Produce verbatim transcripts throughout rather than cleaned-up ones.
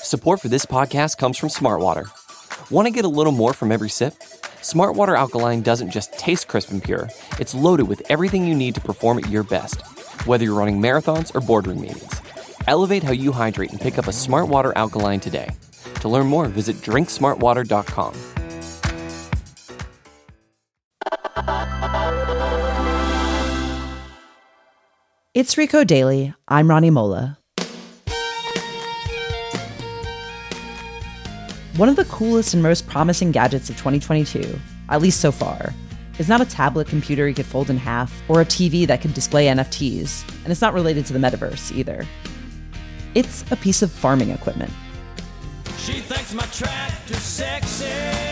Support for this podcast comes from Smartwater. Want to get a little more from every sip? Smartwater Alkaline doesn't just taste crisp and pure, it's loaded with everything you need to perform at your best, whether you're running marathons or boardroom meetings. Elevate how you hydrate and pick up a Smartwater Alkaline today. To learn more, visit drink smartwater dot com. It's Recode Daily. I'm Ronnie Mola. One of the coolest and most promising gadgets of twenty twenty-two, at least so far, is not a tablet computer you could fold in half or a T V that could display N F Ts, and it's not related to the metaverse either. It's a piece of farming equipment. She thinks my tractor's sexy.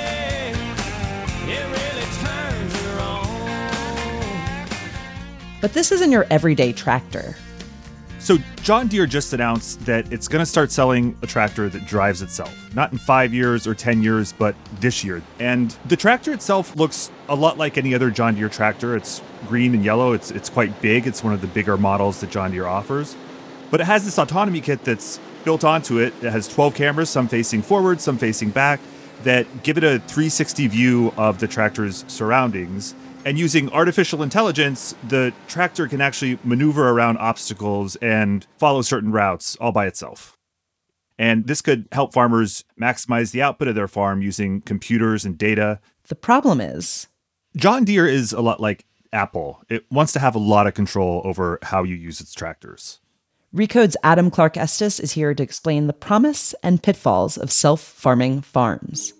It really turns her on. But this isn't your everyday tractor. So John Deere just announced that it's going to start selling a tractor that drives itself. Not in five years or ten years, but this year. And the tractor itself looks a lot like any other John Deere tractor. It's green and yellow. It's it's quite big. It's one of the bigger models that John Deere offers. But it has this autonomy kit that's built onto it. It has twelve cameras, some facing forward, some facing back, that give it a three sixty view of the tractor's surroundings. And using artificial intelligence, the tractor can actually maneuver around obstacles and follow certain routes all by itself. And this could help farmers maximize the output of their farm using computers and data. The problem is, John Deere is a lot like Apple. It wants to have a lot of control over how you use its tractors. Recode's Adam Clark Estes is here to explain the promise and pitfalls of self-farming farms.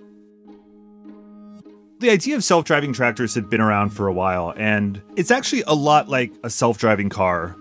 The idea of self-driving tractors had been around for a while, and it's actually a lot like a self-driving car.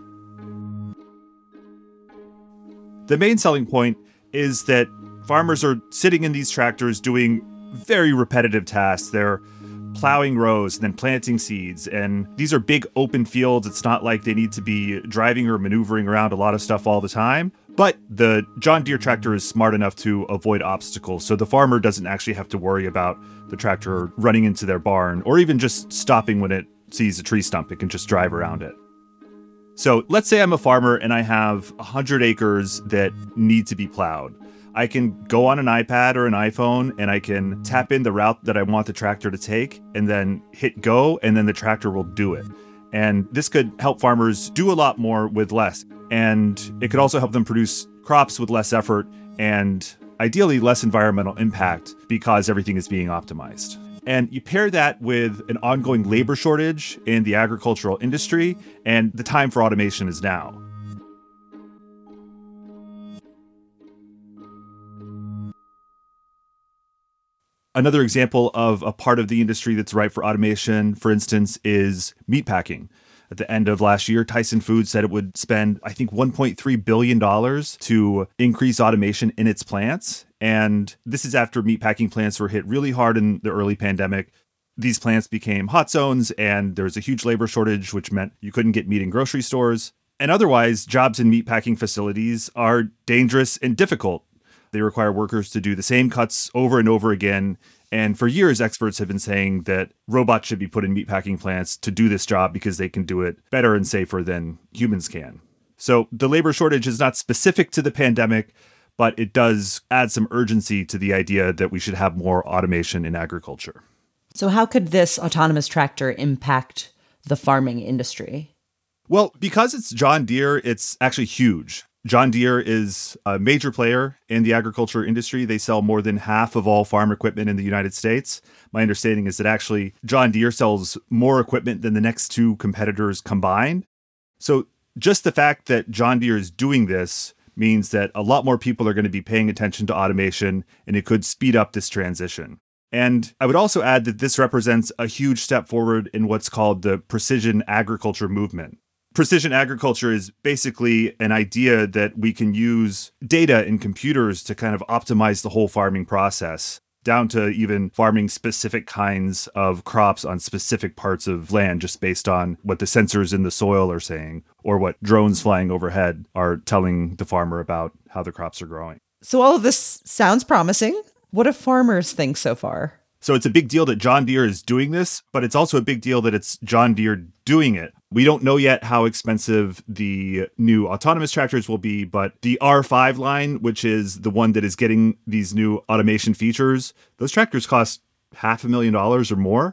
The main selling point is that farmers are sitting in these tractors doing very repetitive tasks. They're plowing rows and then planting seeds, and these are big open fields. It's not like they need to be driving or maneuvering around a lot of stuff all the time. But the John Deere tractor is smart enough to avoid obstacles, so the farmer doesn't actually have to worry about the tractor running into their barn or even just stopping when it sees a tree stump. It can just drive around it. So let's say I'm a farmer and I have one hundred acres that need to be plowed. I can go on an iPad or an iPhone and I can tap in the route that I want the tractor to take and then hit go, and then the tractor will do it. And this could help farmers do a lot more with less. And it could also help them produce crops with less effort and ideally less environmental impact because everything is being optimized. And you pair that with an ongoing labor shortage in the agricultural industry, and the time for automation is now. Another example of a part of the industry that's ripe for automation, for instance, is meatpacking. At the end of last year, Tyson Foods said it would spend, I think, one point three billion dollars to increase automation in its plants. And this is after meatpacking plants were hit really hard in the early pandemic. These plants became hot zones, and there was a huge labor shortage, which meant you couldn't get meat in grocery stores. And otherwise, jobs in meatpacking facilities are dangerous and difficult. They require workers to do the same cuts over and over again. And for years, experts have been saying that robots should be put in meatpacking plants to do this job because they can do it better and safer than humans can. So the labor shortage is not specific to the pandemic, but it does add some urgency to the idea that we should have more automation in agriculture. So how could this autonomous tractor impact the farming industry? Well, because it's John Deere, it's actually huge. John Deere is a major player in the agriculture industry. They sell more than half of all farm equipment in the United States. My understanding is that actually John Deere sells more equipment than the next two competitors combined. So just the fact that John Deere is doing this means that a lot more people are going to be paying attention to automation, and it could speed up this transition. And I would also add that this represents a huge step forward in what's called the precision agriculture movement. Precision agriculture is basically an idea that we can use data in computers to kind of optimize the whole farming process, down to even farming specific kinds of crops on specific parts of land just based on what the sensors in the soil are saying or what drones flying overhead are telling the farmer about how the crops are growing. So all of this sounds promising. What do farmers think so far? So it's a big deal that John Deere is doing this, but it's also a big deal that it's John Deere doing it We don't know yet how expensive the new autonomous tractors will be, but the R five line, which is the one that is getting these new automation features, those tractors cost half a million dollars or more.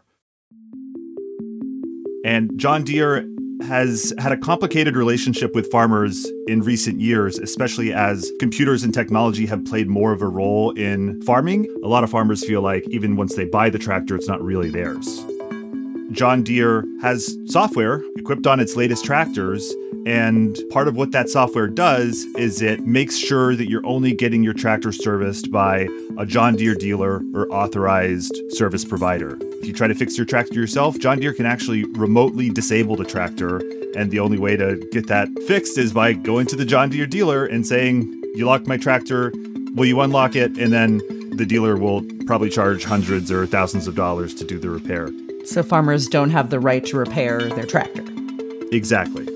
And John Deere has had a complicated relationship with farmers in recent years, especially as computers and technology have played more of a role in farming. A lot of farmers feel like even once they buy the tractor, it's not really theirs. John Deere has software equipped on its latest tractors, and part of what that software does is it makes sure that you're only getting your tractor serviced by a John Deere dealer or authorized service provider. If you try to fix your tractor yourself, John Deere can actually remotely disable the tractor, and the only way to get that fixed is by going to the John Deere dealer and saying, "You locked my tractor, will you unlock it?" And then the dealer will probably charge hundreds or thousands of dollars to do the repair. So farmers don't have the right to repair their tractor. Exactly.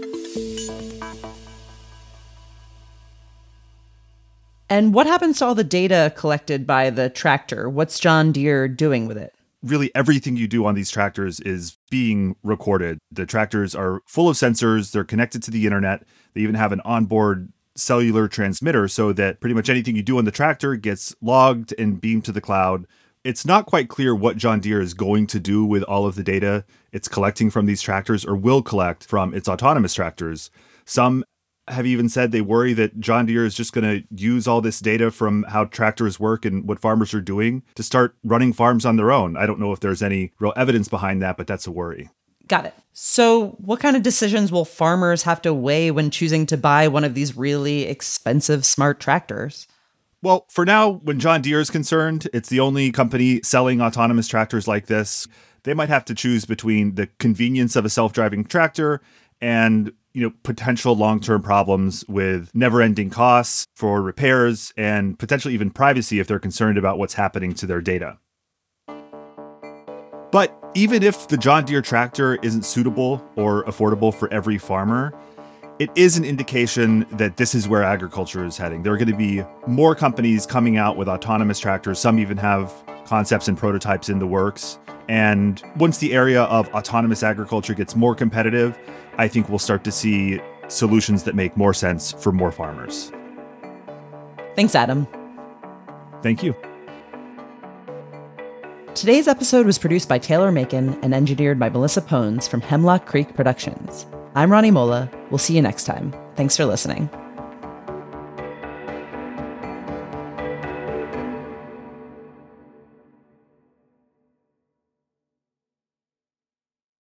And what happens to all the data collected by the tractor? What's John Deere doing with it? Really, everything you do on these tractors is being recorded. The tractors are full of sensors. They're connected to the internet. They even have an onboard cellular transmitter so that pretty much anything you do on the tractor gets logged and beamed to the cloud. It's not quite clear what John Deere is going to do with all of the data it's collecting from these tractors or will collect from its autonomous tractors. Some have even said they worry that John Deere is just going to use all this data from how tractors work and what farmers are doing to start running farms on their own. I don't know if there's any real evidence behind that, but that's a worry. Got it. So what kind of decisions will farmers have to weigh when choosing to buy one of these really expensive smart tractors? Well, for now, when John Deere is concerned, it's the only company selling autonomous tractors like this. They might have to choose between the convenience of a self-driving tractor and, you know, potential long-term problems with never-ending costs for repairs and potentially even privacy if they're concerned about what's happening to their data. But even if the John Deere tractor isn't suitable or affordable for every farmer, it is an indication that this is where agriculture is heading. There are going to be more companies coming out with autonomous tractors. Some even have concepts and prototypes in the works. And once the area of autonomous agriculture gets more competitive, I think we'll start to see solutions that make more sense for more farmers. Thanks, Adam. Thank you. Today's episode was produced by Taylor Macon and engineered by Melissa Pones from Hemlock Creek Productions. I'm Ronnie Mola. We'll see you next time. Thanks for listening.